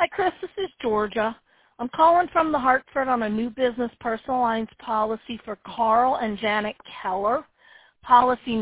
Hi, Chris. This is Georgia. I'm calling from the Hartford on a new business personal lines policy for Carl and Janet Keller, policy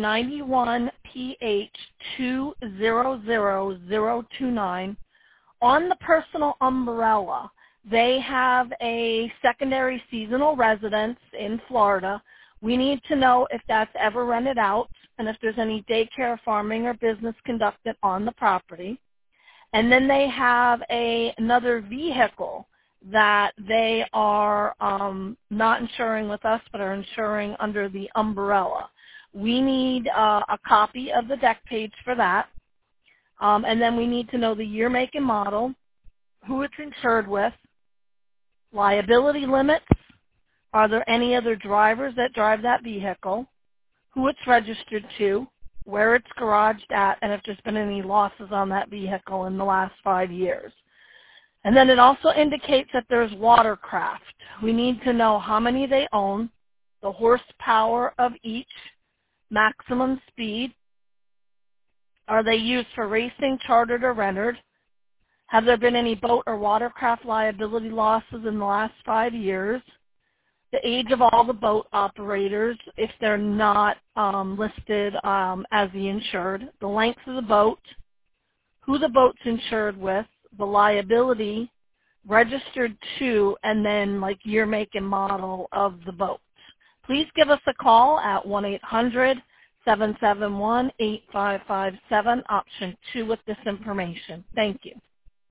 91PH200029. On the personal umbrella, they have a secondary seasonal residence in Florida. We need to know if that's ever rented out and if there's any daycare, farming, or business conducted on the property. And then they have another vehicle that they are not insuring with us but are insuring under the umbrella. We need a copy of the deck page for that. And then we need to know the year, make, and model, who it's insured with, liability limits, are there any other drivers that drive that vehicle, who it's registered to, where it's garaged at, and if there's been any losses on that vehicle in the last 5 years. And then it also indicates that there's watercraft. We need to know how many they own, the horsepower of each, maximum speed. Are they used for racing, chartered, or rented? Have there been any boat or watercraft liability losses in the last 5 years? The age of all the boat operators, if they're not listed as the insured, the length of the boat, who the boat's insured with, the liability, registered to, and then like year, make, and model of the boat. Please give us a call at 1-800-771-8557, option 2 with this information. Thank you.